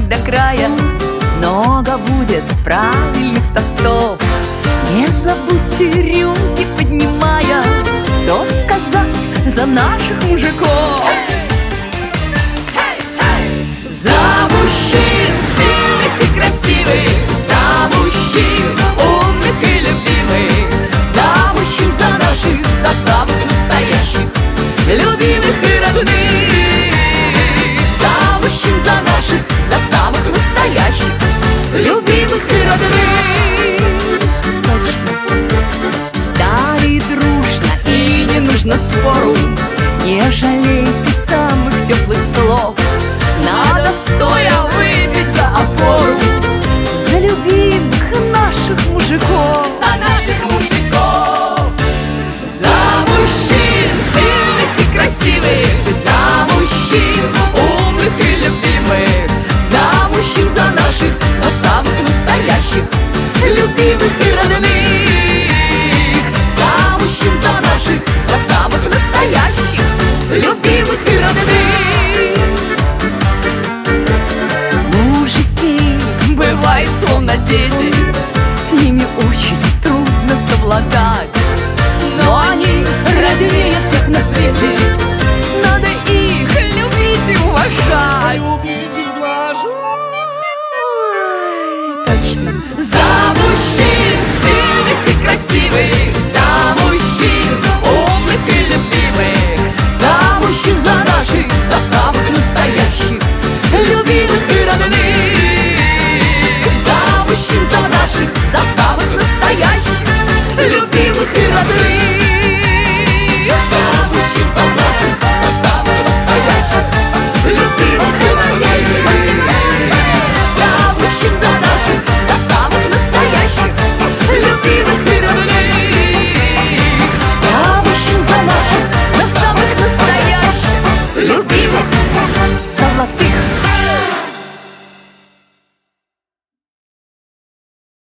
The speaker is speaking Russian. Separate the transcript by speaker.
Speaker 1: выпить до края. Много будет правильных тостов. Не забудьте рюмки поднимая, тост сказать за наших мужиков. За мужчин сильных и красивых, за мужчин умных и любимых, за мужчин, за наших, за самых настоящих, любимых и родных. За мужчин, за наших, за самых настоящих, любимых и родных. Точно. Встали дружно и не нужно спору, не жалейте самых теплых слов. Надо стоя выпить за опору, за любимых наших мужиков. За наших мужиков. За мужчин сильных и красивых,